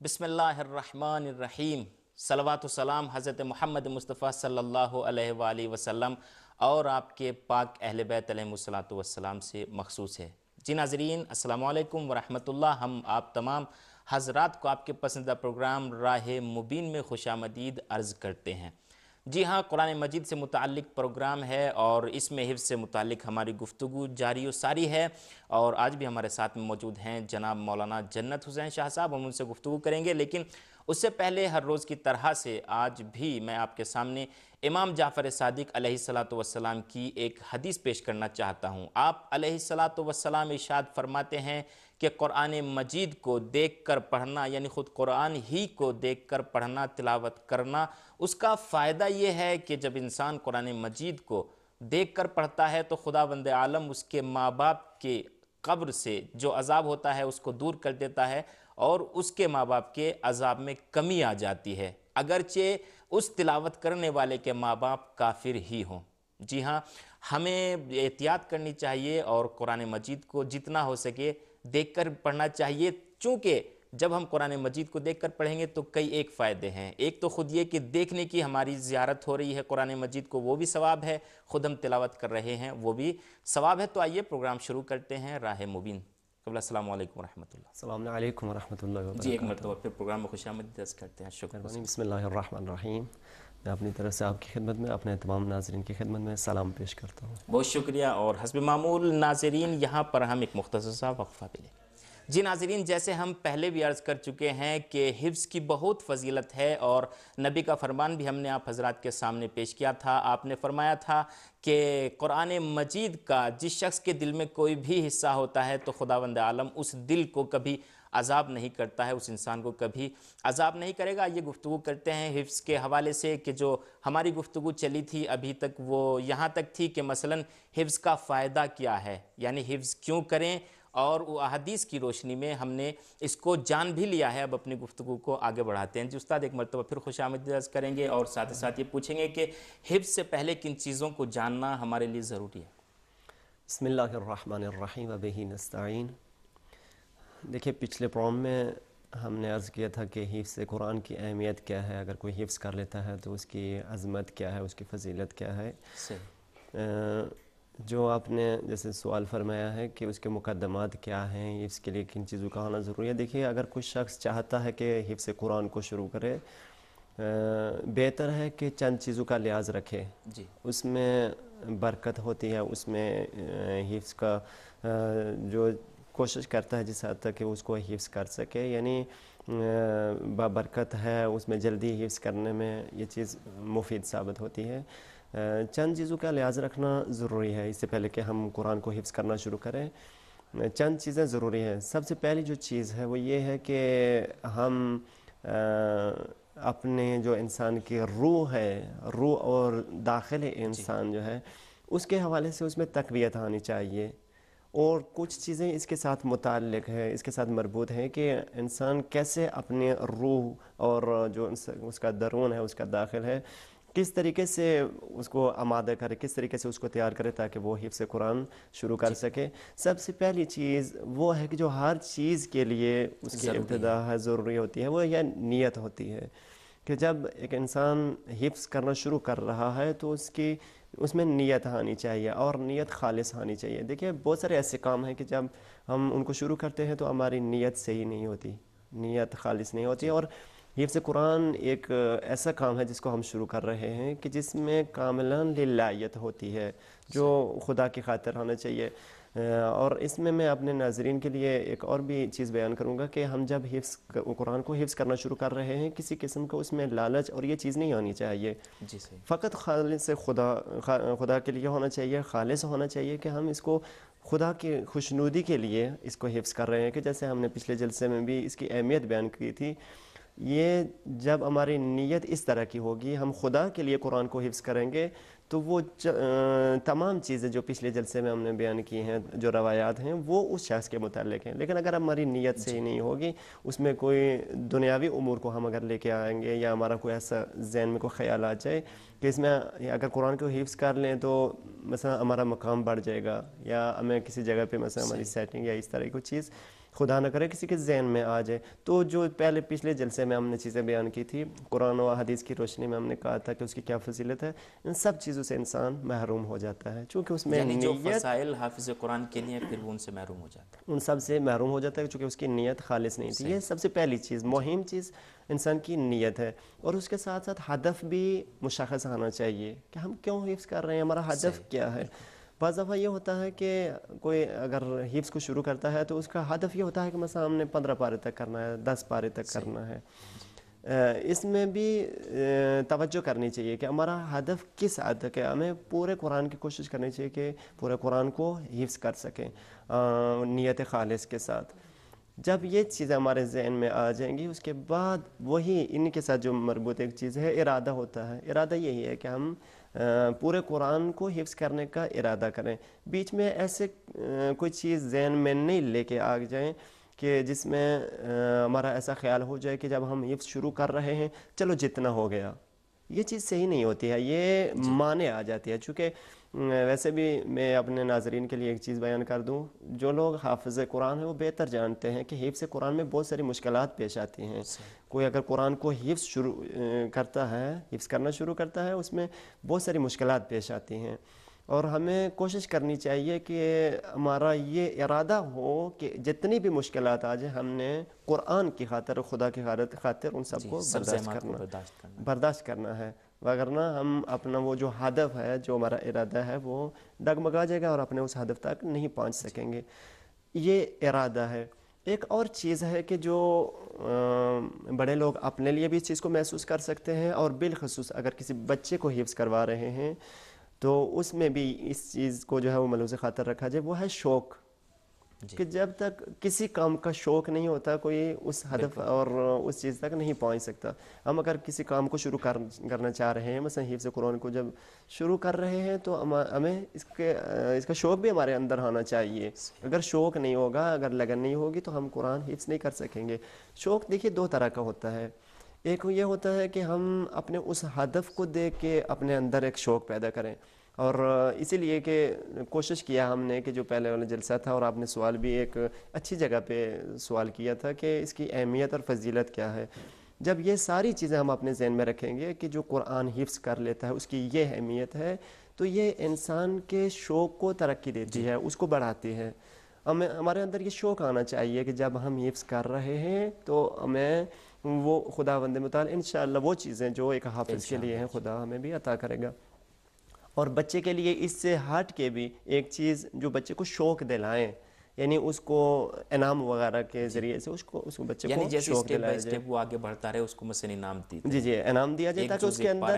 بسم اللہ الرحمن الرحیم۔ صلوات و سلام حضرت محمد مصطفیٰ صلی اللہ علیہ وآلہ وسلم اور آپ کے پاک اہل بیت علیہ الصلوۃ والسلام سے مخصوص ہے۔ جی ناظرین، السلام علیکم ورحمۃ اللہ۔ ہم آپ تمام حضرات کو آپ کے پسندیدہ پروگرام راہ مبین میں خوش آمدید عرض کرتے ہیں۔ جی ہاں، قرآن مجید سے متعلق پروگرام ہے اور اس میں حفظ سے متعلق ہماری گفتگو جاری و ساری ہے، اور آج بھی ہمارے ساتھ میں موجود ہیں جناب مولانا جنت حسین شاہ صاحب۔ ہم ان سے گفتگو کریں گے، لیکن اس سے پہلے ہر روز کی طرح سے آج بھی میں آپ کے سامنے امام جعفر صادق علیہ الصلوۃ والسلام کی ایک حدیث پیش کرنا چاہتا ہوں۔ آپ علیہ الصلوۃ والسلام ارشاد فرماتے ہیں کہ قرآن مجید کو دیکھ کر پڑھنا، یعنی خود قرآن ہی کو دیکھ کر پڑھنا، تلاوت کرنا، اس کا فائدہ یہ ہے کہ جب انسان قرآن مجید کو دیکھ کر پڑھتا ہے تو خداوند عالم اس کے ماں باپ کے قبر سے جو عذاب ہوتا ہے اس کو دور کر دیتا ہے، اور اس کے ماں باپ کے عذاب میں کمی آ جاتی ہے، اگرچہ اس تلاوت کرنے والے کے ماں باپ کافر ہی ہوں۔ جی ہاں، ہمیں احتیاط کرنی چاہیے اور قرآن مجید کو جتنا ہو سکے دیکھ کر پڑھنا چاہیے، چونکہ جب ہم قرآن مجید کو دیکھ کر پڑھیں گے تو کئی ایک فائدے ہیں۔ ایک تو خود یہ کہ دیکھنے کی ہماری زیارت ہو رہی ہے قرآن مجید کو، وہ بھی ثواب ہے، خود ہم تلاوت کر رہے ہیں وہ بھی ثواب ہے۔ تو آئیے پروگرام شروع کرتے ہیں راہ مبین۔ قبل السلام علیکم ورحمۃ اللہ۔ السلام علیکم ورحمۃ اللہ جی ایک وبرکاتہ۔ مرتبہ پھر پروگرام میں خوش آمدید درج کرتے ہیں، شکر۔ بسم اللہ الرحمن الرحیم۔ میں اپنی طرف سے آپ کی خدمت میں، اپنے تمام ناظرین کی خدمت میں سلام پیش کرتا ہوں۔ بہت شکریہ، اور حسب معمول ناظرین یہاں پر ہم ایک مختصر سا وقفہ بھی لیں۔ جی ناظرین، جیسے ہم پہلے بھی عرض کر چکے ہیں کہ حفظ کی بہت فضیلت ہے، اور نبی کا فرمان بھی ہم نے آپ حضرات کے سامنے پیش کیا تھا۔ آپ نے فرمایا تھا کہ قرآن مجید کا جس شخص کے دل میں کوئی بھی حصہ ہوتا ہے تو خداوند عالم اس دل کو کبھی عذاب نہیں کرتا ہے، اس انسان کو کبھی عذاب نہیں کرے گا۔ یہ گفتگو کرتے ہیں حفظ کے حوالے سے کہ جو ہماری گفتگو چلی تھی ابھی تک وہ یہاں تک تھی کہ مثلا حفظ کا فائدہ کیا ہے، یعنی حفظ کیوں کریں، اور وہ احادیث کی روشنی میں ہم نے اس کو جان بھی لیا ہے۔ اب اپنی گفتگو کو آگے بڑھاتے ہیں۔ جی استاد، ایک مرتبہ پھر خوش آمدید عرض کریں گے، اور ساتھ ہی ساتھ یہ پوچھیں گے کہ حفظ سے پہلے کن چیزوں کو جاننا ہمارے لیے ضروری ہے؟ بسم اللہ الرحمن الرحیم وبہ نستعین۔ دیکھیے، پچھلے پروگرام میں ہم نے عرض کیا تھا کہ حفظ قرآن کی اہمیت کیا ہے، اگر کوئی حفظ کر لیتا ہے تو اس کی عظمت کیا ہے، اس کی فضیلت کیا ہے۔ جو آپ نے جیسے سوال فرمایا ہے کہ اس کے مقدمات کیا ہیں، حفظ کے لیے کن چیزوں کا ہونا ضروری ہے۔ دیکھیے، اگر کوئی شخص چاہتا ہے کہ حفظ قرآن کو شروع کرے، بہتر ہے کہ چند چیزوں کا لحاظ رکھے۔ جی، اس میں برکت ہوتی ہے، اس میں حفظ کا جو کوشش کرتا ہے جس حد تک کہ اس کو حفظ کر سکے، یعنی بابرکت ہے، اس میں جلدی حفظ کرنے میں یہ چیز مفید ثابت ہوتی ہے۔ چند چیزوں کا لحاظ رکھنا ضروری ہے اس سے پہلے کہ ہم قرآن کو حفظ کرنا شروع کریں۔ چند چیزیں ضروری ہیں۔ سب سے پہلی جو چیز ہے وہ یہ ہے کہ ہم اپنے جو انسان کی روح ہے، روح اور داخل انسان جو ہے، اس کے حوالے سے اس میں تقویت آنی چاہیے، اور کچھ چیزیں اس کے ساتھ متعلق ہے، اس کے ساتھ مربوط ہیں کہ انسان کیسے اپنے روح اور جو اس کا درون ہے، اس کا داخل ہے، کس طریقے سے اس کو آمادہ کرے، کس طریقے سے اس کو تیار کرے تاکہ وہ حفظ قرآن شروع کر سکے۔ سب سے پہلی چیز وہ ہے کہ جو ہر چیز کے لیے اس کی ابتدا ہے، ضروری ہوتی ہے، وہ یہ نیت ہوتی ہے کہ جب ایک انسان حفظ کرنا شروع کر رہا ہے تو اس میں نیت آنی چاہیے، اور نیت خالص آنی چاہیے۔ دیکھیے، بہت سارے ایسے کام ہیں کہ جب ہم ان کو شروع کرتے ہیں تو ہماری نیت صحیح نہیں ہوتی، نیت خالص نہیں ہوتی، اور حفظ قرآن ایک ایسا کام ہے جس کو ہم شروع کر رہے ہیں کہ جس میں کاملاً للہیت ہوتی ہے، جو خدا کی خاطر ہونا چاہیے۔ اور اس میں اپنے ناظرین کے لیے ایک اور بھی چیز بیان کروں گا کہ ہم جب قرآن کو حفظ کرنا شروع کر رہے ہیں، کسی قسم کا اس میں لالچ اور یہ چیز نہیں ہونی چاہیے۔ جی صحیح۔ فقط خالص خدا کے لیے ہونا چاہیے، خالص ہونا چاہیے کہ ہم اس کو خدا کی خوشنودی کے لیے اس کو حفظ کر رہے ہیں، کہ جیسے ہم نے پچھلے جلسے میں بھی اس کی اہمیت بیان کی تھی۔ یہ جب ہماری نیت اس طرح کی ہوگی، ہم خدا کے لیے قرآن کو حفظ کریں گے، تو وہ تمام چیزیں جو پچھلے جلسے میں ہم نے بیان کی ہیں، جو روایات ہیں، وہ اس شخص کے متعلق ہیں. لیکن اگر ہماری نیت صحیح نہیں ہوگی، اس میں کوئی دنیاوی امور کو ہم اگر لے کے آئیں گے، یا ہمارا کوئی ایسا ذہن میں کوئی خیال آ جائے کہ اس میں اگر قرآن کو حفظ کر لیں تو مثلا ہمارا مقام بڑھ جائے گا، یا ہمیں کسی جگہ پہ مثلا ہماری سیٹنگ یا اس طرح کی کوئی چیز خدا نہ کرے کسی کے ذہن میں آ جائے، تو جو پچھلے جلسے میں ہم نے چیزیں بیان کی تھی، قرآن و حدیث کی روشنی میں ہم نے کہا تھا کہ اس کی کیا فضیلت ہے، ان سب چیزوں سے انسان محروم ہو جاتا ہے، چونکہ اس میں یعنی جو نیت فضائل حافظ قرآن کے لیے پھر وہ ان سے محروم ہو جاتا ہے. ان سب سے محروم ہو جاتا ہے، چونکہ اس کی نیت خالص نہیں تھی. یہ سب سے پہلی چیز، مہم چیز انسان کی نیت ہے. اور اس کے ساتھ ساتھ ہدف بھی مشخص ہونا چاہیے کہ ہم کیوں حفظ کر رہے ہیں، ہمارا ہدف کیا ہے. بعض دفعہ یہ ہوتا ہے کہ کوئی اگر حفظ کو شروع کرتا ہے تو اس کا ہدف یہ ہوتا ہے کہ مثلا ہم نے 15 پارے تک کرنا ہے، 10 پارے تک کرنا ہے. اس میں بھی توجہ کرنی چاہیے کہ ہمارا ہدف کس حد تک ہے. ہمیں پورے قرآن کی کوشش کرنی چاہیے کہ پورے قرآن کو حفظ کر سکیں نیت خالص کے ساتھ. جب یہ چیزیں ہمارے ذہن میں آ جائیں گی، اس کے بعد وہی ان کے ساتھ جو مربوط ایک چیز ہے، ارادہ ہوتا ہے. ارادہ یہی ہے کہ ہم پورے قرآن کو حفظ کرنے کا ارادہ کریں. بیچ میں ایسے کوئی چیز ذہن میں نہیں لے کے آ جائیں کہ جس میں ہمارا ایسا خیال ہو جائے کہ جب ہم حفظ شروع کر رہے ہیں چلو جتنا ہو گیا. یہ چیز صحیح نہیں ہوتی ہے، یہ مانے آ جاتی ہے. چونکہ ویسے بھی میں اپنے ناظرین کے لیے ایک چیز بیان کر دوں، جو لوگ حافظ قرآن ہیں وہ بہتر جانتے ہیں کہ حفظ قرآن میں بہت ساری مشکلات پیش آتی ہیں. کوئی اگر قرآن کو حفظ کرنا شروع کرتا ہے، اس میں بہت ساری مشکلات پیش آتی ہیں. اور ہمیں کوشش کرنی چاہیے کہ ہمارا یہ ارادہ ہو کہ جتنی بھی مشکلات آ جائیں ہم نے قرآن کی خاطر، خدا کی خاطر ان سب کو برداشت کرنا ہے. وگرنہ ہم اپنا وہ جو ہدف ہے، جو ہمارا ارادہ ہے، وہ ڈگمگا جائے گا اور اپنے اس ہدف تک نہیں پہنچ سکیں گے. یہ ارادہ ہے. ایک اور چیز ہے کہ جو بڑے لوگ اپنے لیے بھی اس چیز کو محسوس کر سکتے ہیں، اور بالخصوص اگر کسی بچے کو حفظ کروا رہے ہیں تو اس میں بھی اس چیز کو جو ہے وہ ملحوظ خاطر رکھا جائے، وہ ہے شوق. کہ جب تک کسی کام کا شوق نہیں ہوتا، کوئی اس ہدف اور اس چیز تک نہیں پہنچ سکتا. ہم اگر کسی کام کو شروع کرنا چاہ رہے ہیں، مثلا حفظ قرآن کو جب شروع کر رہے ہیں، تو ہمیں اس کا شوق بھی ہمارے اندر ہونا چاہیے. اگر شوق نہیں ہوگا، اگر لگن نہیں ہوگی، تو ہم قرآن حفظ نہیں کر سکیں گے. شوق دیکھیے دو طرح کا ہوتا ہے. ایک یہ ہوتا ہے کہ ہم اپنے اس ہدف کو دیکھ کے اپنے اندر ایک شوق پیدا کریں. اور اسی لیے کہ کوشش کیا ہم نے کہ جو پہلے والا جلسہ تھا، اور آپ نے سوال بھی ایک اچھی جگہ پہ سوال کیا تھا کہ اس کی اہمیت اور فضیلت کیا ہے. جب یہ ساری چیزیں ہم اپنے ذہن میں رکھیں گے کہ جو قرآن حفظ کر لیتا ہے اس کی یہ اہمیت ہے، تو یہ انسان کے شوق کو ترقی دیتی ہے، اس کو بڑھاتی ہے. ہمارے اندر یہ شوق آنا چاہیے کہ جب ہم حفظ کر رہے ہیں تو ہمیں وہ خداوند متعال انشاءاللہ وہ چیزیں جو ایک حافظ کے لیے ہیں، خدا ہمیں بھی عطا کرے گا. اور بچے کے لیے اس سے ہٹ کے بھی ایک چیز جو بچے کو شوق دلائیں، یعنی اس کو انعام وغیرہ کے ذریعے سے اس کو بچے یعنی کو جیسے شوق اسٹیپ بائی دلایا جائے. اسٹیپ وہ آگے بڑھتا رہے، اس کو مثلا انعام دیتے جی انعام دیا جائے، تاکہ اس کے اندر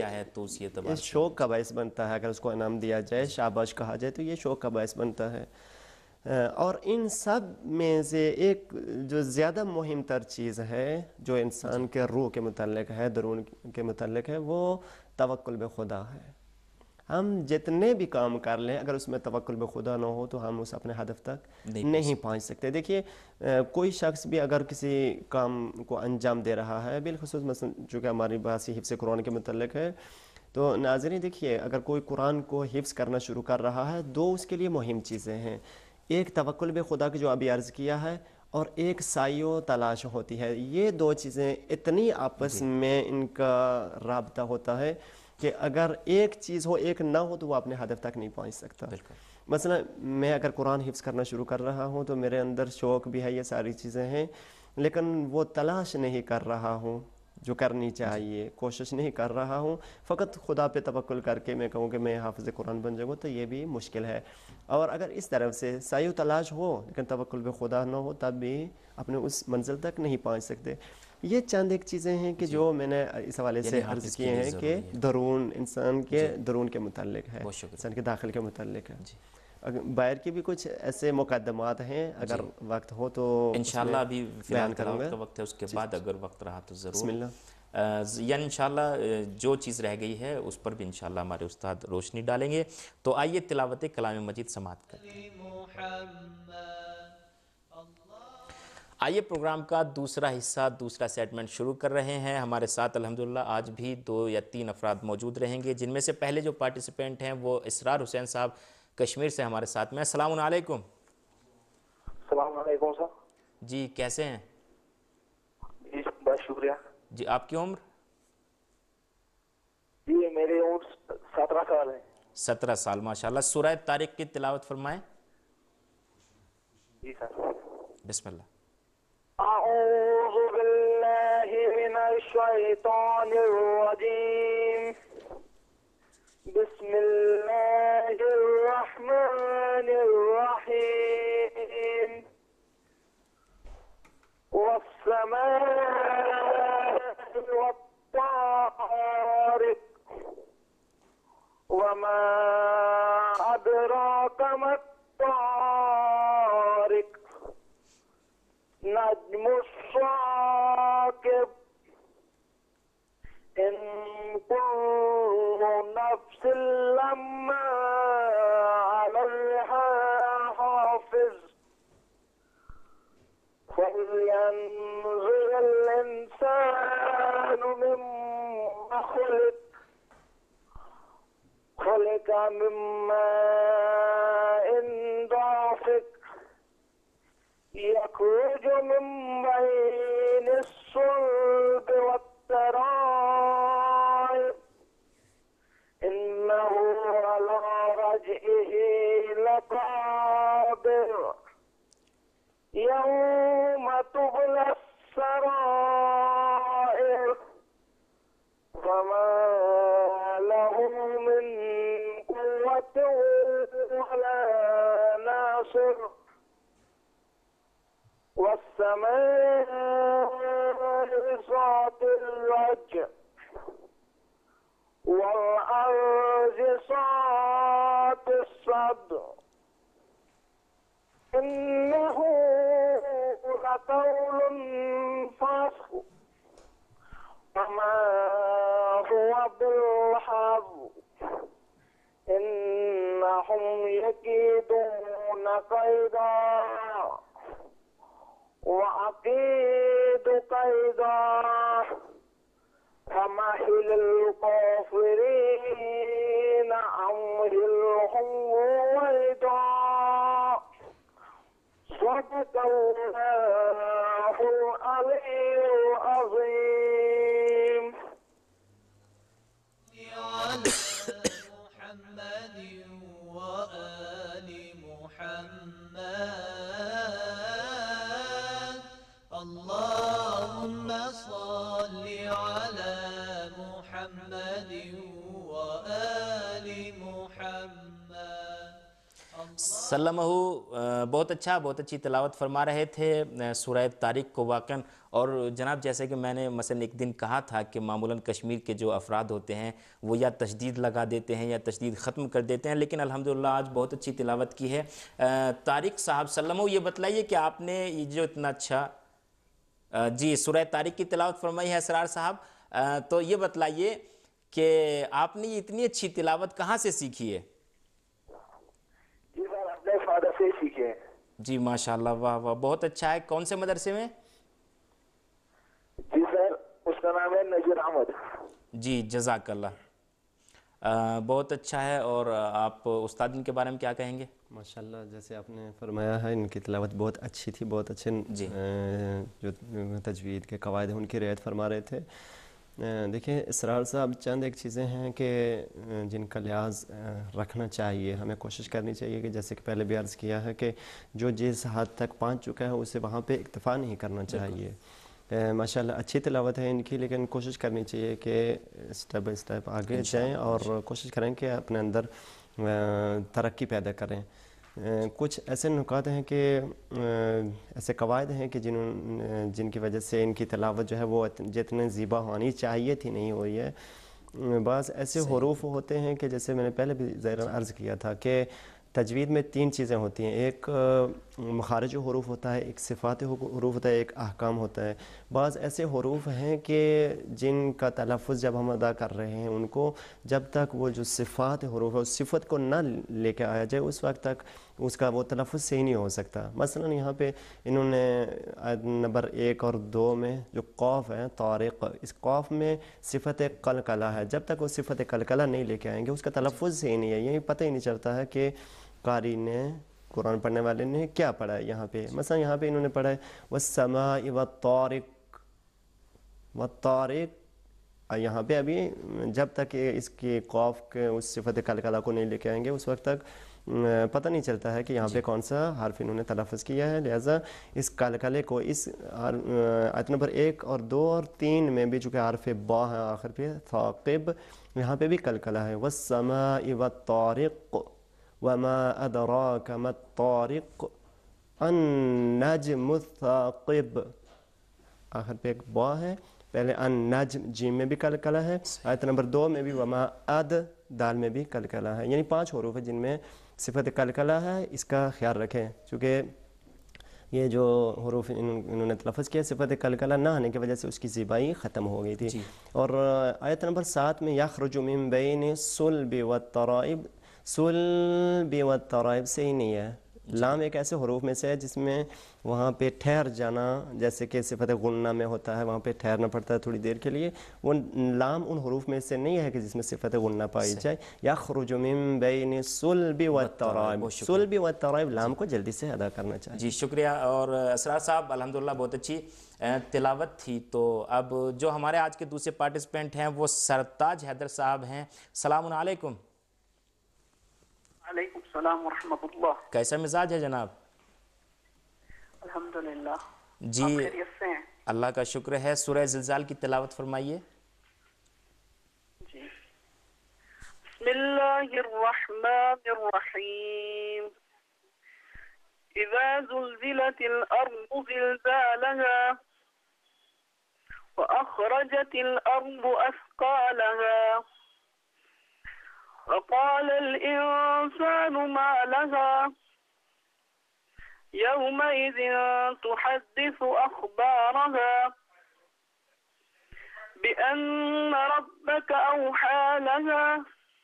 یہ شوق کا باعث بنتا ہے. اگر اس کو انعام دیا جائے، شاباش کہا جائے، تو یہ شوق کا باعث بنتا ہے. اور ان سب میں سے ایک جو زیادہ مہم تر چیز ہے جو انسان کے روح کے متعلق ہے، درون کے متعلق ہے، وہ توکل بے خدا ہے. ہم جتنے بھی کام کر لیں، اگر اس میں توکل بے خدا نہ ہو تو ہم اس اپنے ہدف تک نہیں پہنچ سکتے. دیکھیے کوئی شخص بھی اگر کسی کام کو انجام دے رہا ہے، بالخصوص مثلا چونکہ ہماری بات حفظ قرآن کے متعلق ہے، تو ناظرین دیکھیے اگر کوئی قرآن کو حفظ کرنا شروع کر رہا ہے، دو اس کے لیے مہم چیزیں ہیں. ایک توکل بے خدا کی جو ابھی عرض کیا ہے، اور ایک سعی و تلاش ہوتی ہے. یہ دو چیزیں اتنی آپس میں ان کا رابطہ ہوتا ہے کہ اگر ایک چیز ہو ایک نہ ہو تو وہ اپنے ہدف تک نہیں پہنچ سکتا. مثلا میں اگر قرآن حفظ کرنا شروع کر رہا ہوں تو میرے اندر شوق بھی ہے، یہ ساری چیزیں ہیں، لیکن وہ تلاش نہیں کر رہا ہوں جو کرنی چاہیے، کوشش نہیں کر رہا ہوں. فقط خدا پہ توکل کر کے میں کہوں کہ میں حافظ قرآن بن جاؤں تو یہ بھی مشکل ہے. اور اگر اس طرف سے سعی و تلاش ہو لیکن توکل بے خدا نہ ہو، تب بھی اپنے اس منزل تک نہیں پہنچ سکتے. یہ چند ایک چیزیں ہیں کہ جو میں نے اس حوالے سے عرض کیے ہیں کہ درون انسان کے درون کے متعلق ہے، انسان کے داخل کے متعلق ہے. باہر کی بھی کچھ ایسے مقدمات ہیں، اگر وقت ہو تو انشاءاللہ ابھی فی الحال تلاوت کا وقت ہے، اس کے بعد اگر وقت رہا تو ضرور. بسم اللہ. یعنی انشاءاللہ جو چیز رہ گئی ہے اس پر بھی انشاءاللہ ہمارے استاد روشنی ڈالیں گے. تو آئیے تلاوت کلام مجید سماعت کریں. آئیے پروگرام کا دوسرا حصہ، دوسرا سیگمنٹ شروع کر رہے ہیں. ہمارے ساتھ الحمدللہ آج بھی 2 یا 3 افراد موجود رہیں گے، جن میں سے پہلے جو پارٹیسپینٹ ہیں وہ اسرار حسین صاحب کشمیر سے ہمارے ساتھ میں. السلام علیکم. السلام علیکم سر. جی کیسے ہیں؟ جی بہت شکریہ. جی آپ کی عمر؟ جی میری عمر 17 سال ہے. 17 سال، ماشاءاللہ. سورہ طارق کی تلاوت فرمائیں. جی سر. بسم اللہ. اعوذ باللہ من الشیطان الرجیم. بسم اللہ الرحمن الرحیم. والسماء والطارق وما أدراك ما الطارق نجم الثاقب إن كل نفس لما عليها حافظ فلينظر الإنسان مما خلق من ماء دافق يخرج من بين الصلب والترائب إنه على رجعه لقادر يوم تبلى السرائر فما له من قوة ولا ناصر والسماء ذات الرجع والأرض ذات الصدع إنه لقول فصل وما هو بالحظ إنهم يكيدون كيدا وأكيد كيدا فمهل الكافرين أمهلهم رويدا. صدق الله العلي العظيم. على محمد وآل محمد اللهم صل على محمد وآل محمد. سلمہ بہت اچھا، بہت اچھی تلاوت فرما رہے تھے سورہ طارق کو واقعاً. اور جناب جیسے کہ میں نے مثلا ایک دن کہا تھا کہ معمولاً کشمیر کے جو افراد ہوتے ہیں وہ یا تشدید لگا دیتے ہیں یا تشدید ختم کر دیتے ہیں، لیکن الحمدللہ آج بہت اچھی تلاوت کی ہے. طارق صاحب سلمہ یہ بتلائیے کہ آپ نے یہ جو اتنا اچھا جی سورہ طارق کی تلاوت فرمائی ہے اسرار صاحب، تو یہ بتلائیے کہ آپ نے یہ اتنی اچھی تلاوت کہاں سے سیکھی ہے؟ جی سر اپنے فادر سے سیکھے ہیں. جی ماشاءاللہ، واہ واہ، بہت اچھا ہے. کون سے مدرسے میں؟ جی سر اس کا نام ہے نذیر احمد. جی جزاک اللہ، بہت اچھا ہے. اور آپ استاد ان کے بارے میں کیا کہیں گے؟ ماشاءاللہ جیسے آپ نے فرمایا ہے ان کی تلاوت بہت اچھی تھی، بہت اچھے جو تجوید کے قواعد ہیں ان کی رعایت فرما رہے تھے. دیکھیں اسرار صاحب چند ایک چیزیں ہیں کہ جن کا لحاظ رکھنا چاہیے، ہمیں کوشش کرنی چاہیے کہ جیسے کہ پہلے بھی عرض کیا ہے کہ جو جس حد تک پہنچ چکا ہے اسے وہاں پہ اکتفا نہیں کرنا چاہیے. ماشاءاللہ اچھی تلاوت ہے ان کی، لیکن کوشش کرنی چاہیے کہ سٹیپ بائی سٹیپ آگے جائیں اور کوشش کریں کہ اپنے اندر ترقی پیدا کریں. کچھ ایسے نکات ہیں کہ ایسے قواعد ہیں کہ جن کی وجہ سے ان کی تلاوت جو ہے وہ جتنے زیبا ہونی چاہیے تھی نہیں ہوئی ہے. بعض ایسے حروف ہوتے ہیں کہ جیسے میں نے پہلے بھی ذرا عرض کیا تھا کہ تجوید میں 3 چیزیں ہوتی ہیں. ایک مخارج حروف ہوتا ہے، ایک صفات حروف ہوتا ہے، ایک احکام ہوتا ہے۔ بعض ایسے حروف ہیں کہ جن کا تلفظ جب ہم ادا کر رہے ہیں ان کو جب تک وہ جو صفات حروف ہے اس صفت کو نہ لے کے آیا جائے اس وقت تک اس کا وہ تلفظ صحیح نہیں ہو سکتا۔ مثلا یہاں پہ انہوں نے آیت نمبر 1 اور 2 میں جو قاف ہے طارق، اس قاف میں صفت قلقلہ ہے، جب تک وہ صفت قلقلہ نہیں لے کے آئیں گے اس کا تلفظ صحیح نہیں ہے، یہی پتہ ہی نہیں چلتا ہے کہ قاری نے، قرآن پڑھنے والے نے کیا پڑھا ہے۔ یہاں پہ مثلا یہاں پہ انہوں نے پڑھا ہے والسماء والطارق، والطارق، یہاں پہ ابھی جب تک اس کی قاف کے اس صفت قلقلہ کو نہیں لے کے آئیں گے اس وقت تک پتہ نہیں چلتا ہے کہ یہاں پہ کون سا حرف انہوں نے تلفظ کیا ہے۔ لہٰذا اس قلقلے کو اس آیت نمبر 1 اور 2 اور 3 میں بھی چونکہ حرف با ہے آخر پہ ثاقب، یہاں پہ بھی قلقلہ ہے والسماء والطارق وما ادراک ما الطارق النجم الثاقب، آخر پہ ایک با ہے، پہلے النجم جیم میں بھی قلقلہ ہے، آیت نمبر 2 میں بھی وما دال میں بھی قلقلہ ہے، یعنی 5 حروف ہے جن میں صفت قلقلہ ہے۔ اس کا خیال رکھیں چونکہ یہ جو حروف انہوں نے تلفظ کیا صفت قلقلہ نہ آنے کی وجہ سے اس کی زیبائی ختم ہو گئی تھی۔ اور آیت نمبر 7 میں یخرج من بین الصلب والترائب، صلب والترائب سے ہی نہیں ہے، لام ایک ایسے حروف میں سے ہے جس میں وہاں پہ ٹھہر جانا، جیسے کہ صفت غنہ میں ہوتا ہے وہاں پہ ٹھہرنا پڑتا ہے تھوڑی دیر کے لیے، وہ لام ان حروف میں سے نہیں ہے کہ جس میں صفت غنہ پائی جائے۔ یخرج من بین الصلب والترائب، صلب والترائب لام کو جلدی سے ادا کرنا چاہیے۔ جی شکریہ۔ اور اسرار صاحب الحمدللہ بہت اچھی تلاوت تھی۔ تو اب جو ہمارے آج کے دوسرے پارٹیسپینٹ ہیں وہ سرتاج حیدر صاحب ہیں۔ السلام علیکم۔ وعلیکم السلام ورحمۃ اللہ۔ کیسا مزاج ہے جناب؟ الحمدللہ جی آپ خیریت سے ہیں؟ اللہ کا شکر ہے۔ سورہ زلزال کی تلاوت فرمائیے۔ جی بسم اللہ الرحمن الرحیم، اذا زلزلت الارض زلزالها واخرجت الارض اثقالها وقال الانسان ما لها يومئذ تحدث اخبارها بأن ربك أوحى لها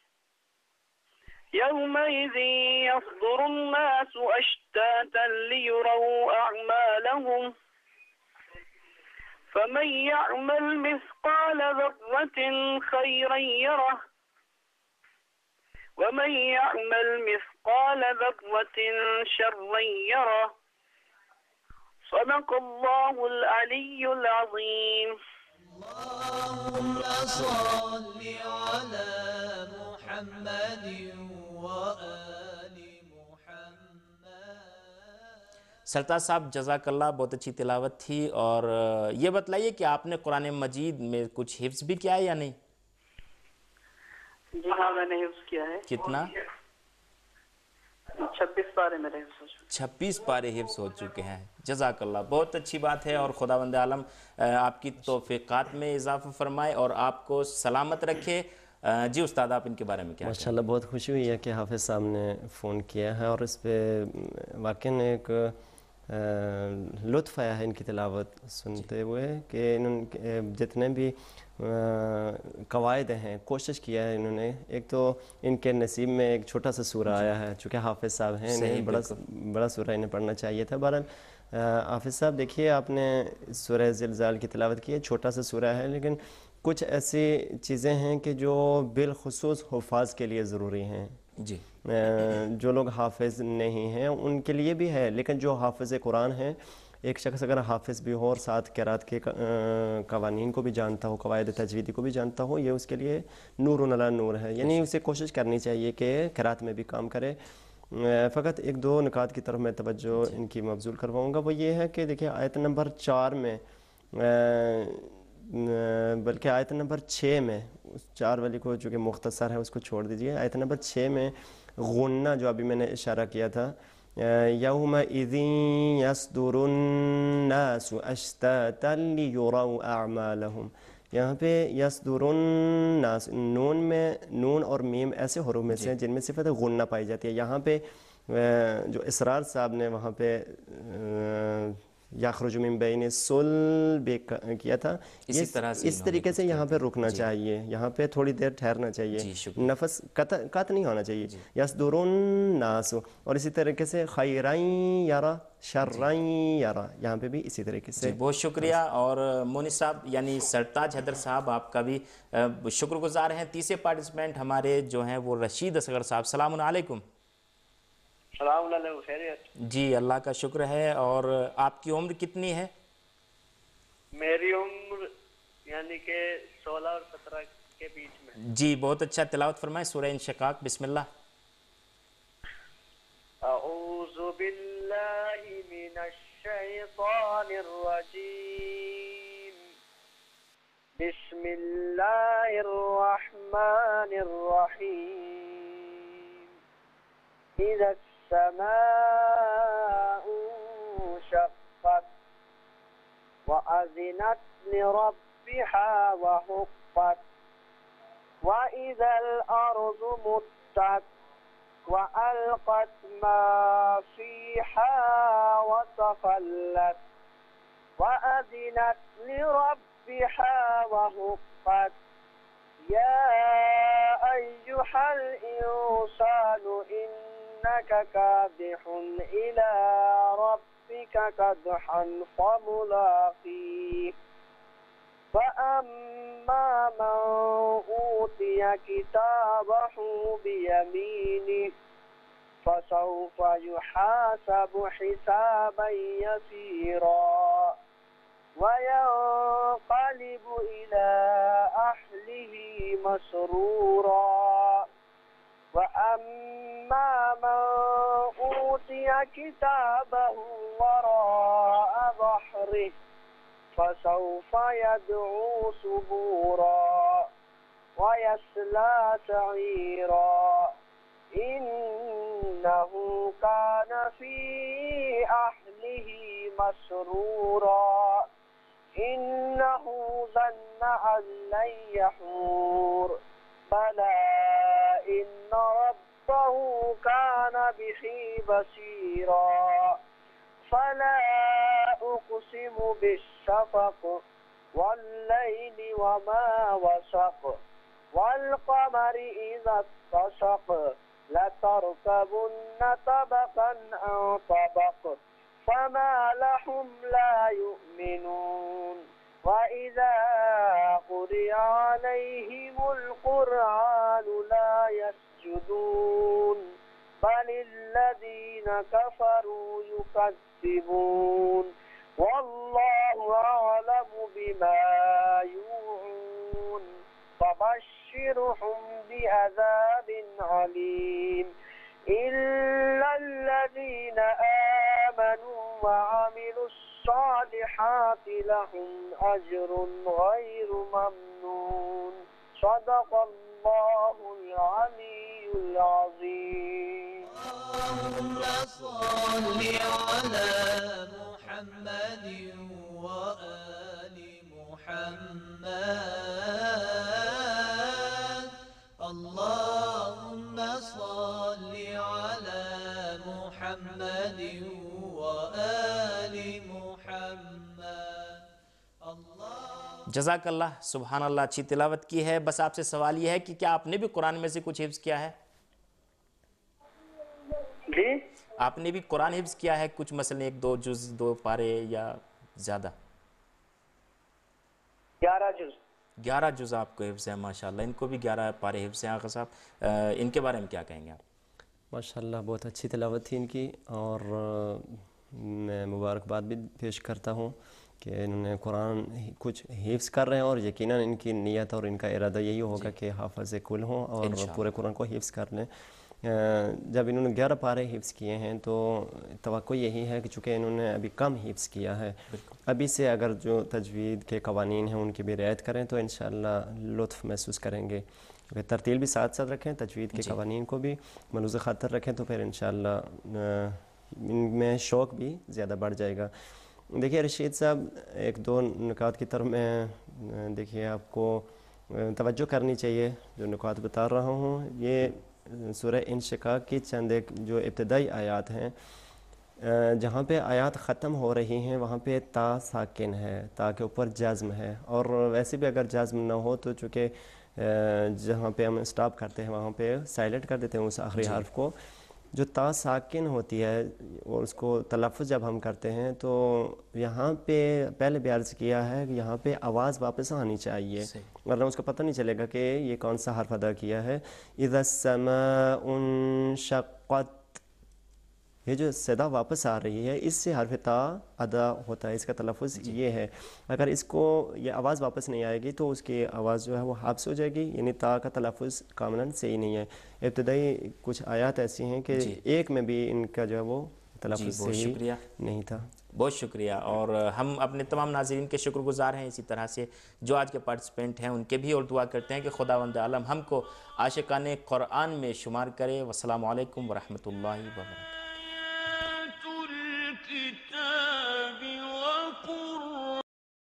يومئذ يصدر الناس أشتاتا ليروا أعمالهم فمن يعمل مثقال ذرة خيرا يره ومن يعمل مثقال ذرة شرا يره صدق الله العلي العظيم۔ اللهم صل على محمد وآل محمد۔ سرتاج صاحب جزاک اللہ، بہت اچھی تلاوت تھی۔ اور یہ بتلائیے کہ آپ نے قرآن مجید میں کچھ حفظ بھی کیا ہے یا نہیں؟ جی ہاں میں نے حفظ کیا ہے۔ کتنا؟ 26 پارے میرے حفظ ہو چکے۔ 26 پارے حفظ ہو چکے ہیں، جزاک اللہ، بہت اچھی بات ہے۔ اور خداوند عالم آپ کی توفیقات میں اضافہ فرمائے اور آپ کو سلامت رکھے۔ جی استاد آپ ان کے بارے میں کیا کہیں؟ ماشاءاللہ بہت خوشی ہوئی ہے کہ حافظ صاحب نے فون کیا ہے اور اس پہ واقعاً ایک لطف آیا ہے ان کی تلاوت سنتے ہوئے کہ انہوں نے جتنے بھی قواعد ہیں کوشش کیا ہے انہوں نے۔ ایک تو ان کے نصیب میں ایک چھوٹا سا سورہ آیا ہے، چونکہ حافظ صاحب ہیں انہیں بڑا سورہ انہیں پڑھنا چاہیے تھا۔ بہرحال حافظ صاحب دیکھیے آپ نے سورہ زلزال کی تلاوت کی ہے، چھوٹا سا سورہ ہے لیکن کچھ ایسی چیزیں ہیں کہ جو بالخصوص حفاظ کے لیے ضروری ہیں۔ جی جو لوگ حافظ نہیں ہیں ان کے لیے بھی ہے، لیکن جو حافظ قرآن ہیں، ایک شخص اگر حافظ بھی ہو اور ساتھ قرات کے قوانین کو بھی جانتا ہو، قواعد تجویدی کو بھی جانتا ہو، یہ اس کے لیے نور علی نور ہے، یعنی اسے کوشش کرنی چاہیے کہ قرات میں بھی کام کرے۔ فقط ایک دو نکات کی طرف میں توجہ ان کی مبذول کرواؤں گا، وہ یہ ہے کہ دیکھیں آیت نمبر 4 میں بلکہ آیت نمبر 6 میں، اس 4 والی کو جو کہ مختصر ہے اس کو چھوڑ دیجئے، آیت نمبر 6 میں غنہ جو ابھی میں نے اشارہ کیا تھا، یومئذ یصدر الناس اشتاتا لیروا اعمالهم، یہاں پہ یصدر الناس، نون میں، نون اور میم ایسے حروف میں سے ہیں جن میں صفت غنہ پائی جاتی ہے۔ یہاں پہ جو اسرار صاحب نے وہاں پہ یخرج من بین صلب کیا تھا، اسی طرح سے اس انہوں نے طریقے سے کچھ یہاں کہا پہ رکنا جی چاہیے، یہاں پہ تھوڑی دیر ٹھہرنا چاہیے، جی شکریہ نفس قط نہیں ہونا چاہیے. یصدرون الناس، اور اسی طریقے سے خیرین یرا شرین یرا، یہاں پہ بھی اسی طریقے جی سے. بہت شکریہ. اور مونس صاحب یعنی سرتاج حیدر صاحب آپ کا بھی شکر گزار ہیں. تیسرے پارٹیسپینٹ ہمارے جو ہیں وہ رشید اصغر صاحب. السلام علیکم. السلام علیکم، خیریت؟ جی اللہ کا شکر ہے. اور آپ کی عمر کتنی ہے؟ میری عمر یعنی کہ 16 اور 17 کے بیچ میں. جی بہت اچھا. تلاوت فرمائیں سورہ انشقاق. بسم اللہ. اعوذ باللہ من الشیطان الرجیم، بسم اللہ الرحمن الرحیم. اذا السماء انشقت وأذنت لربها وحقت وإذا الأرض مدت وألقت ما فيها وتخلت وأذنت لربها وحقت. يا أيها الإنسان إنك كادح إلى ربك كدحا فملاقيه. فأما من أوتي كتابه بيمينه فسوف يحاسب حسابا يسيرا وينقلب إلى أهله مسرورا. وأما من أوتي كتابه وراء ظهره فسوف يدعو ثبورا ويصلى سعيرا إنه كان في أهله مسرورا إنه ظن أن لن يحور بلى إن ربه كان به بصيرا. فلا أقسم بالشفق والليل وما وسق والقمر إذا اتسق لتركبن طبقا عن طبق فما لهم لا يؤمنون. وإذا قرئ عليهم القرآن لا يسجدون بل الذين كفروا يكذبون والله أعلم بما يوعون. فبشرهم بعذاب عليم إلا الذين آمنوا وعملوا الصالحات لهم أجر غير ممنون. صدق الله العلي العظيم. اللهم صل على محمد وآل محمد. اللهم صل على محمد وآل محمد. جزاک اللہ. سبحان اللہ. اچھی تلاوت کی ہے. بس آپ سے سوال یہ ہے کہ کیا آپ نے بھی قرآن میں سے کچھ حفظ کیا ہے؟ جی آپ نے بھی قرآن حفظ کیا ہے کچھ، مثلا 1-2 جز 2 پارے یا زیادہ؟ 11 جز. 11 جز آپ کو حفظ ہے. ماشاءاللہ. ان کو بھی 11 پارے حفظ ہیں. آقا صاحب ان کے بارے میں کیا کہیں گے آپ؟ ماشاءاللہ بہت اچھی تلاوت تھی ان کی، اور میں مبارکباد بھی پیش کرتا ہوں کہ انہوں نے قرآن کچھ حفظ کر رہے ہیں، اور یقیناً ان کی نیت اور ان کا ارادہ یہی ہوگا کہ حافظ کل ہوں اور پورے قرآن کو حفظ کر لیں. جب انہوں نے 11 پارے حفظ کیے ہیں تو توقع یہی ہے کہ چونکہ انہوں نے ابھی کم حفظ کیا ہے، ابھی سے اگر جو تجوید کے قوانین ہیں ان کی بھی رعایت کریں تو انشاءاللہ لطف محسوس کریں گے. کیونکہ ترتیل بھی ساتھ ساتھ رکھیں، تجوید کے قوانین کو بھی ملحوظ خاطر رکھیں تو پھر انشاءاللہ ان میں شوق بھی زیادہ بڑھ جائے گا. دیکھیے رشید صاحب، 1-2 نکات کی طرف میں دیکھیے آپ کو توجہ کرنی چاہیے. جو نکات بتا رہا ہوں یہ سورہ انشقاق کی چند ایک جو ابتدائی آیات ہیں، جہاں پہ آیات ختم ہو رہی ہیں وہاں پہ تا ساکن ہے، تا کے اوپر جزم ہے، اور ویسے بھی اگر جزم نہ ہو تو چونکہ جہاں پہ ہم اسٹاپ کرتے ہیں وہاں پہ سائلنٹ کر دیتے ہیں اس آخری حرف کو. جو تا ساکن ہوتی ہے اور اس کو تلفظ جب ہم کرتے ہیں تو یہاں پہ پہلے بھی عرض کیا ہے کہ یہاں پہ آواز واپس آنی چاہیے، ورنہ اس کو پتہ نہیں چلے گا کہ یہ کون سا حرف ادا کیا ہے. اذا السماء انشقت، یہ جو صدا واپس آ رہی ہے اس سے حرف تا ادا ہوتا ہے، اس کا تلفظ یہ ہے. اگر اس کو یہ آواز واپس نہیں آئے گی تو اس کی آواز جو ہے وہ حبس ہو جائے گی، یعنی تا کا تلفظ کاملاً صحیح نہیں ہے. ابتدائی کچھ آیات ایسی ہیں کہ ایک میں بھی ان کا جو ہے وہ تلفظ صحیح نہیں تھا. بہت شکریہ. اور ہم اپنے تمام ناظرین کے شکر گزار ہیں، اسی طرح سے جو آج کے پارٹیسپینٹ ہیں ان کے بھی، اور دعا کرتے ہیں کہ خداوند عالم ہم کو عاشقان قرآن میں شمار کرے. والسلام علیکم ورحمۃ اللہ وبرکاتہ.